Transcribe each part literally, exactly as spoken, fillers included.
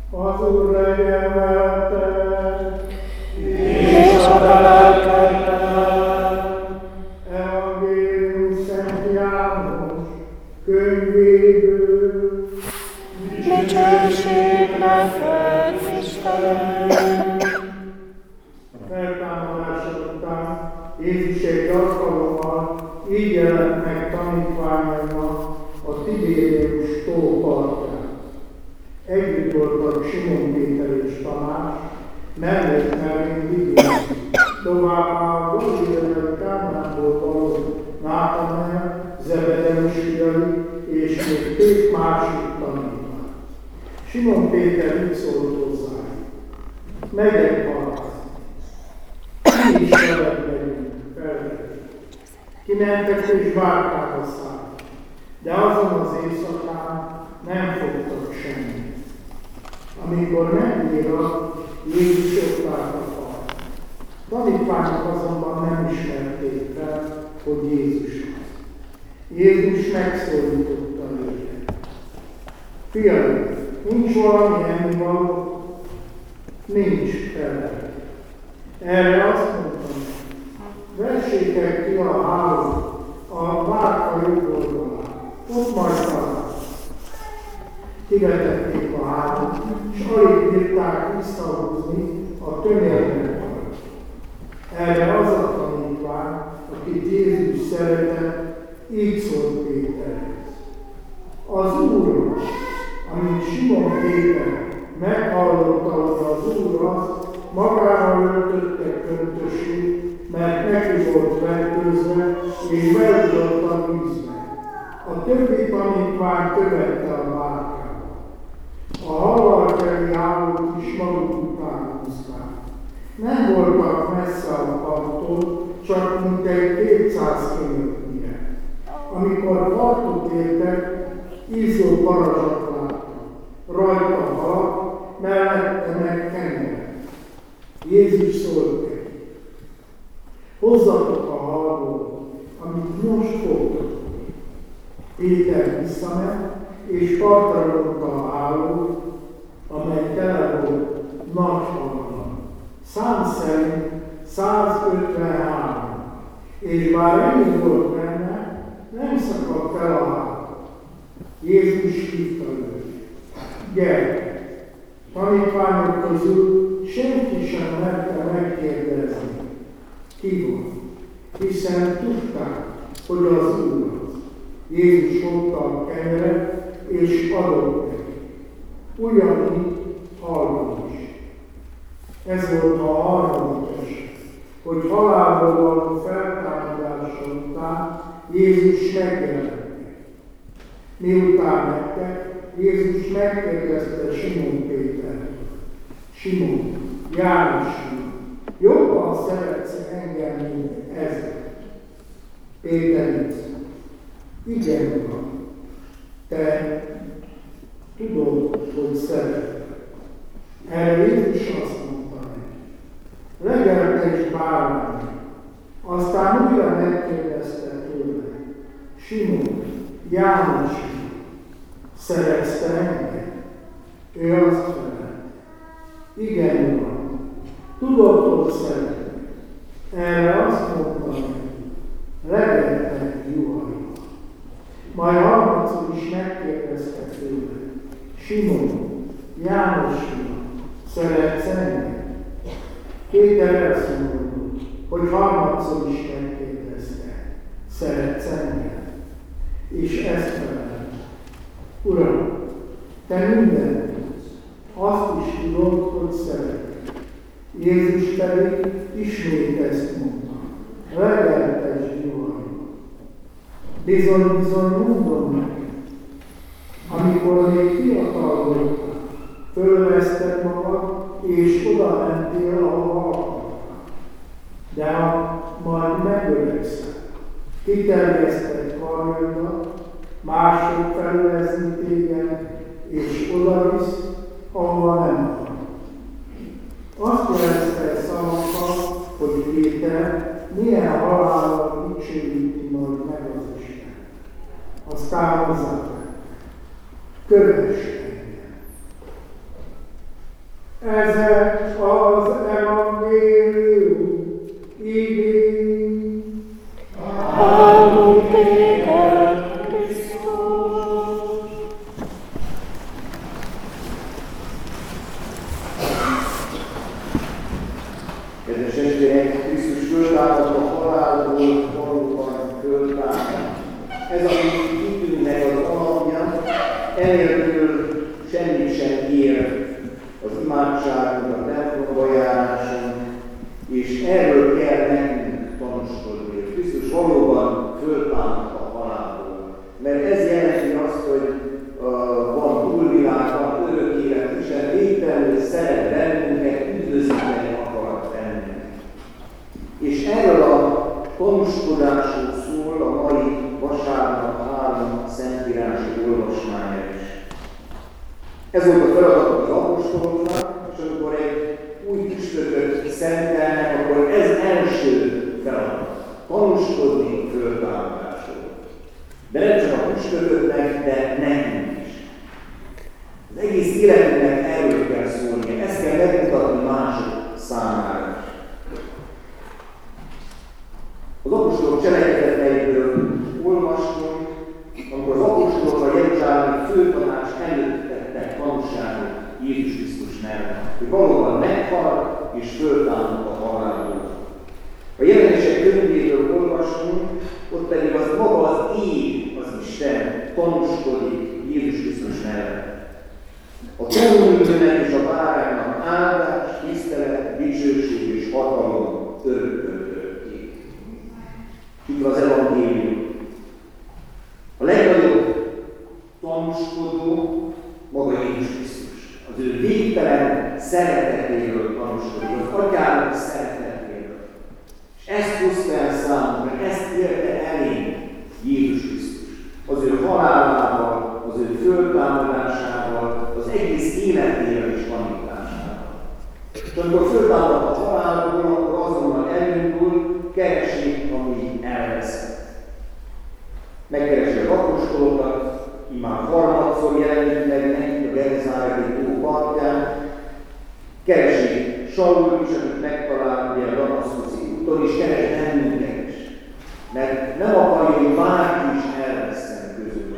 Az Úr legyen veletek, és a te lelkeddel. Evangélium Szent János könyvéből. Dicsőség neked, Istenünk! A feltámadásod után Jézus egy alkalommal így jelent meg tanítványainak a Tibérius tó partján. Együtt voltak Simon Péter és Tamás, mellett mellén Vigény, továbbá a Galilei Kánánból való Nátanael, Zebedeus fiai, és még két másik tanítvány. Simon Péter így szólt hozzájuk: megyek halászni. Mi is veled megyünk, felvettük. Kimentek és bárkába szálltak, de azon az éjszakán nem fogtak semmit. Amikor megnyílt, Jézus ott állt a falon. Tanítványok azonban nem ismerték fel, hogy Jézus az. Jézus megszólította őket: fiaim, nincs valami ennivaló? Nincs, felelték. Erre azt mondtam: vessétek ki a hálót a bárka jobb oldalán, ott majd találtok. Kivetették a hálót, és alig bírták visszahúzni a tömérnek alatt. Erre az a tanítvány, akit Jézus szeretett, így szólt Péterhez: az Úr, amint Simon Péter meghallotta, hogy az Úr az, magára öltötte köntösét, mert neki volt fertőzve, és beütött a vízbe. A többi tanítvány követte a bárkába. A hallalteli hálót is maguk után húzták. Nem voltak messze a parttól, csak mintegy kétszáz kilométernyire. Amikor partot értek, izzó parazsat láttak. Rajta halak, mellette meg kenyeret. Jézus szólt neki: hozzatok a halból, amit most fogtok. Péter visszament, és partra rontta a hálót, amely tele volt nagy halakkal. Szám szerint százötvenhárom, és bár ennyi volt benne, nem szakadt fel a háló. Jézus hívta őt: gyere! Tanítványok közül senki sem merte megkérdezni, ki van, hiszen tudták, hogy az Úr az. Jézus fogta a kenyeret, és adott neki. Ugyanígy halva is. Ez volt a harmadik eset, hogy halálból való feltámadása után Jézus megjelent neki. Miután megtek, Jézus megkérdezte Simon Pétert: Simon, János fiú, jobban szeretsz engem, mint ezek? Péter így: igen, Uram, te tudod, hogy szeretlek. Erre Jézus azt mondta neki: legelte is bármilyen. Aztán újra megkérdezte tőle: Simon, János fiú, szeretsz te engem? Ő azt felelte: igen, Uram, tudod, hogy szeretlek. Erre azt mondta neki: legelte juhaimat. Majd harmadszor is megkérdezte tőle: Simon, János fiú, szeretsz engem? Péter elszomorult, hogy harmadszor is megkérdezte: szeretsz engem? És ezt felelte: Uram, te mindent tudsz, azt is tudod, hogy szeretek. Jézus pedig ismét ezt mondta: legeltesd juhaimat. Bizony, bizony, mondom neked, amikor még fiatal voltál, fölveszted magad, és oda mentél, ahova akartál. De ha majd megöregszel, kiterjeszted karjaidat, mások felvezni téged, és oda visz, ahova nem akar. Azt jelezte szavakkal, hogy Péter milyen halállal dicsőíti majd meg az Isten. Aztán hozzátette: kövess engem. Ezek az evangélium igény. Hálunk téged, Krisztus! Kedves testvérek, Krisztus föltámadt a halálból, valóban föltámadt. Ez, amit hitünknek az alapja, enélkül semmit sem ér az imádságunk, a templomba járásunk, és erről kell nekünk tanúskodni. Krisztus valóban föltámadt a halálból. Mert ez jelenti azt, hogy uh, van túlvilág, van örök élet, Isten végtelenül szeret bennünket, üdvözíteni akar bennünket. És erről a tanúskodásról szól a mai vasárnap három szentírási olvasmánya is. Ez volt a feladat az apostoloknak, és amikor egy új püspököt szentelnek, akkor ez első feladat. Tanúskodni föltámadásról. De nem csak a püspököknek, de nekünk is. Az egész életünknek erről kell szólnia. Ezt kell megmutatni mások számára is. Az apostolok cselekedeteiből olvastunk, amikor az apostolok a jeruzsálemi főtanács előtt tettek tanúságot Jézus Krisztus nevében, hogy valóban meghalt és föltámadt a halálból. A jelenések könyvéből olvasunk, ott pedig az maga az ég, az Isten tanúskodik Jézus Krisztus nevében. A trónülőnek és a báránynak áldás, tisztelet, dicsőség és hatalom örökkön örökké. Itt az evangélium. A legnagyobb tanúskodó maga Jézus Krisztus. Az ő végtelen szeretetéről tanúskodik, az atyának szeretetéről. És ezt hozta el számunkra, ezt érte elénk Jézus Krisztus. Az ő halálával, az ő föltámadásával, az egész életéről és tanításával. És amikor föltámad a halálból, akkor azonnal elindul, keresi, ami elveszett. Megkeresi az apostolokat, immár harmadszor jelenik meg nekik a Gerizáreti tó partján, keresi Saul is, amit megtalál ugye a Damaszkuszi úton, és keresi bennünket is. Mert nem akarja, hogy bárki is elvesszen közülünk.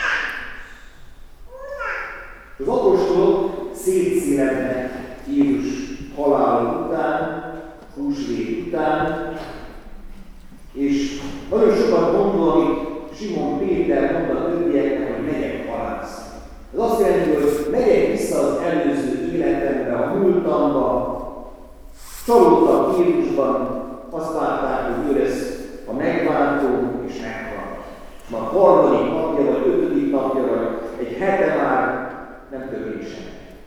Az apostolok szétszínednek Jézus halála után, húsvét után, és nagyon sokat gondol, amit Simon Péter mondta a többieknek, hogy megyek halászni. Ez azt jelenti, hogy megyek vissza az előző életembe, a múltamba, csalódtak Jézusban, azt látták, hogy ő lesz a megváltó, és meghalt. Ma a harmadik napja, vagy ötödik napja, vagy egy hete már nem történik semmi.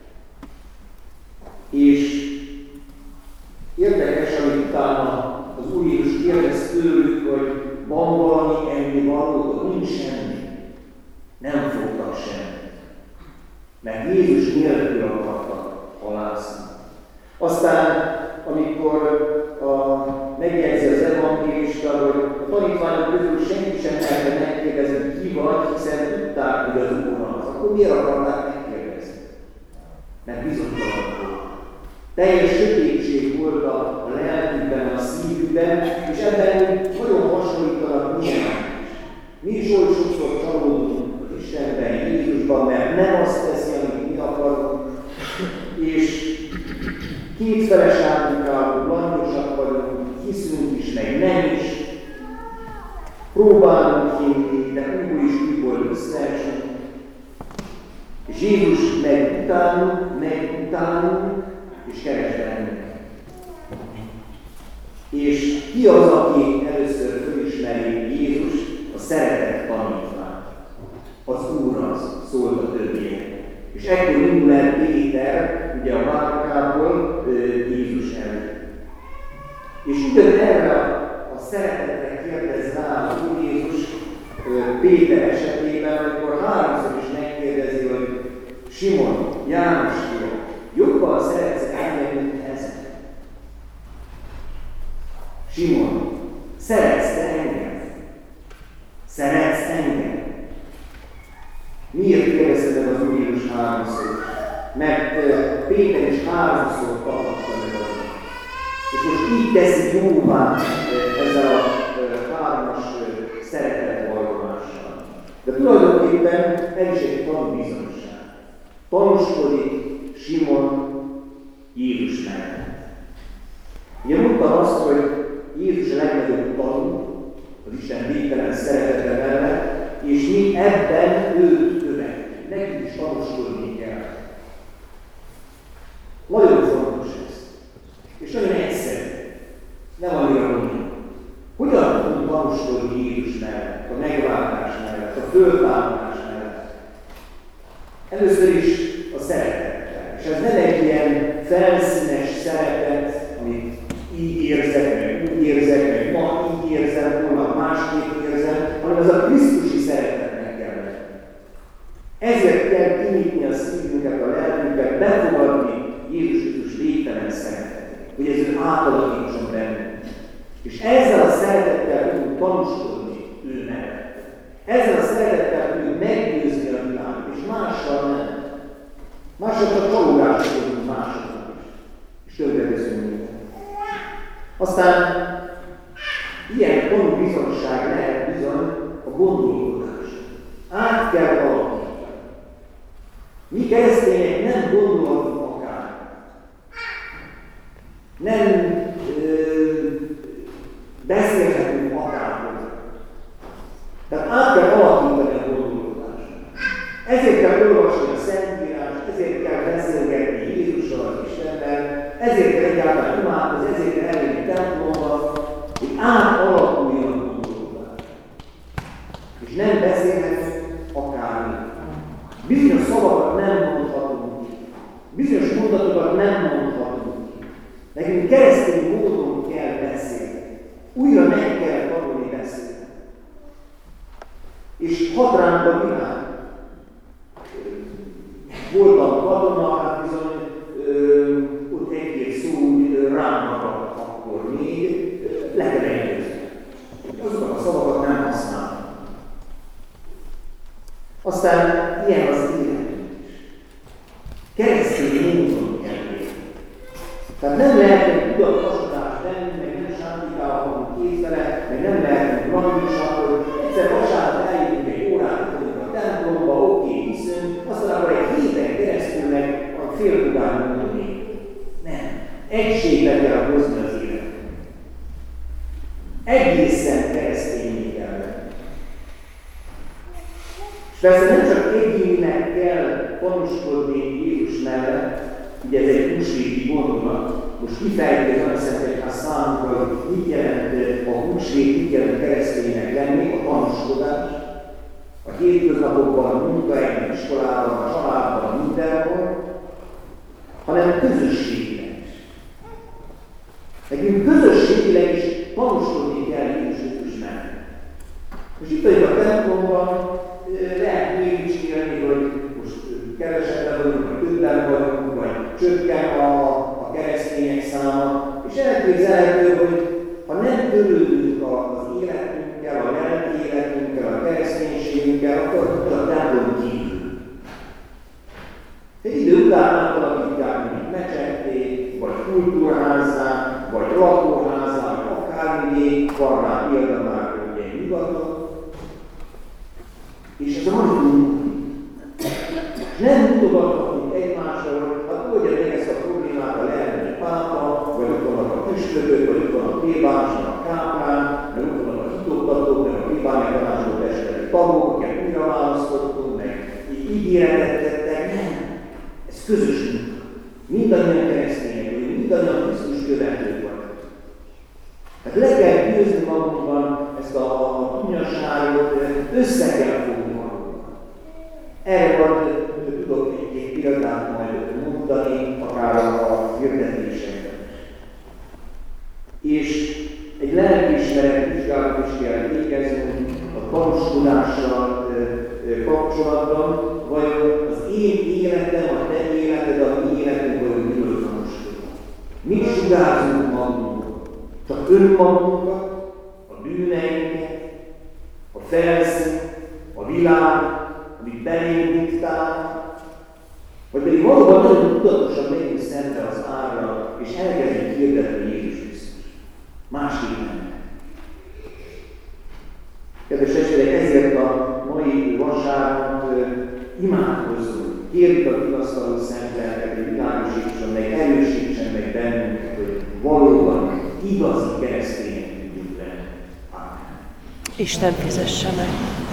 És érdekes, amit utána az Úr Jézus kérdez tőlük, hogy van valami enni való, nincs semmi. Nem fogtak semmit. Mert Jézus nélkül akartak halászni. Aztán, amikor a, megjegyzi az evangélista, hogy a tanítványok közül senki sem lehetne megkérdezni, hogy ki vagy, hiszen tudták, hogy az Úr az. Akkor miért akarták megkérdezni? Mert bizonytalan volt. Teljes sötétség volt a, a lelkükben, a szívükben, és ebben nagyon hasonlítanak milyen is. Mi is oly sokszor csalódunk az Istenben, Jézusban, mert nem azt teszi, amit mi akarunk, és kétfeles átunkálunk, langyosak vagyunk, hiszünk is, meg nem is, próbálunk hinni, de újból is újból visszaesünk, és Jézus meg utálunk, meg utálunk, és keres bennünket. És ki az, aki először fölismeri Jézus, a szeretett tanítvány? Az Úr az, szólt a többiek. És ekkor indul el Péter, ugye a várkából Jézus előtt. És ugyan erre a szeretetre kérdez rá az Úr Jézus Péter esetében, amikor háromszor is megkérdezi, hogy Simon, János fiam, jobban szeretsz engem, mint ezen? Simon, szeretsz te engem? Szeretsz engem? Miért kérdezted meg az Úr Jézus háromszor? mert Péter is háromszor tagadta meg azon. És most így teszi jóvá ezzel a hármas szeretetvallomással. De tulajdonképpen ez is egy tanúbizonyság. Tanúskodik Simon Jézus mellett. Ugye mondtam azt, hogy Jézus a legnagyobb tanú, az Isten végtelen szeretete mellett, és mi ebben őt követjük. Nekünk is tanúskodni kell. Nagyon fontos ez. És nagyon egyszerű. Nem annyira mondjuk. Hogyan tudunk tanúskodni Jézus mellett, a megváltás mellett, a föltámadás mellett? Először is a szeretettel. És ez nem egy ilyen felszínes szeretet, amit így érzek, meg úgy érzek, meg ma így érzem, holnap másképp érzem, hanem ez a krisztusi szeretetnek kell lenni. Ezért kell kinyitni a szívünket, a lelkünket, befogadni Jézus Krisztus végtelen szeretetét, hogy ez ő átalakítson bennünk. És ezzel a szeretettel tudunk tanúskodni ő mellett. Ezzel a szeretettel tudjuk meggyőzni a világot, és mással nem. Mással csak csalódáskodunk másoknak is. És többleteszünk mindent. Aztán ilyen tanúbizonyság lehet bizony a gondolkodás. Át kell alakítani. Mi keresztények nem gondolhatunk akár. Nem ö, beszélhetünk akárhol. Tehát át kell alakítani a gondolkodást. Ezért kell olvasni a Szentírást, ezért kell beszélgetni Jézussal, az Istennel, ezért kell egyáltalán imádkozni, ezért kell elmenni templomba, hogy átalakuljon a gondolkodás. És nem beszélhetünk akármi. Bizonyos szavakat nem mondhatunk ki. Bizonyos mondatokat nem mondhatunk ki. Nekünk keresztény módon kell beszélni. Újra meg kell tanulni beszélni. És hat ránk a világ. Voltam katona, hát bizony ö, ott egy-két szó úgy rám maradt akkor még, le kell egyőzni. Azokat a szavakat nem használom. Aztán ilyen az életünk is. Keresztény módon kell élni. Tehát nem lehetünk tudatosítást tenni, meg nem sántikálhatunk kézbele, meg nem lehetünk rangisak, hogy egyszer vasárnap eljövünk egy órát, tudunk a templomba, oké, okay, hiszünk, aztán akkor egy héten keresztül meg a fél tudán mondani. Nem. Egységbe kell hozni az életünk. Egészen keresztényé kell lenni. És persze nem csak egyéninek kell tanúskodni Jézus mellett, ugye ez egy húsvéti gondolat, most kifejtően azt hiszem, a számunkra, hogy mit jelent a húsvét, mit jelent kereszténynek lenni, a tanúskodás, a hétköznapokban, a munkahelyen, iskolában, a családban, mindenhol, hanem közösségileg is. Nekünk közösségileg is tanúskodni kell Jézus Krisztus mellett. És itt vagyunk a templomban, lehet mégicskélni, hogy most kevesetben vagyunk, vagy többen vagyunk, vagy csökken a, a keresztények száma, és elképzelhető, hogy ha nem törődünk az életünkkel, a lelki életünkkel, a kereszténységünkkel, akkor a templom kívül. Egy idő után átalakítják, mint mecsetté, vagy kultúrházzá, vagy lakóházzá, vagy akármié, van rá példa már, hogy egy nyugaton. És ez nagy múlik. Nem mutogathatunk egymásról, hogy hát oldja meg ezt a problémát a lelki pápa, vagy ott vannak a püspökök, vagy ott van a plébáns, a káplán, vagy ott vannak a hitoktatók, meg a plébány tanácsolt esteli tagok, akiket újra választottunk, meg így ígéretet tettek. Nem. Ez közös munka. Mindannyian keresztények vagyunk, mindannyian Krisztus követők vagyunk. Tehát le kell győzni magunkban ezt a, a tunyasságot, össze kell fogni magunkban. Erre van, tudok egy-két példát majd mondani, akár a hirdetésekben. És egy lelkiismeret vizsgálat is kell végeznünk a tanúskodással kapcsolatban, vajon az én életem, a te életed, a mi életünk, vajon miről tanúskodunk. Mit sugárzunk magunkról? Csak önmagunkat, a bűneinket, a felszín, a világ, amit belénk diktál, vagy pedig valóban és elkezdjük hirdetni Jézus Krisztus. Másképp nem. Kedves testvérek, ezért a mai vasárnap imádkozzunk. Kérjük a vigasztaló szent lelket, hogy világosítson meg, erősítsen meg bennünket, hogy valóban igazi keresztények tudjunk lenni. Amen. Isten fizesse meg.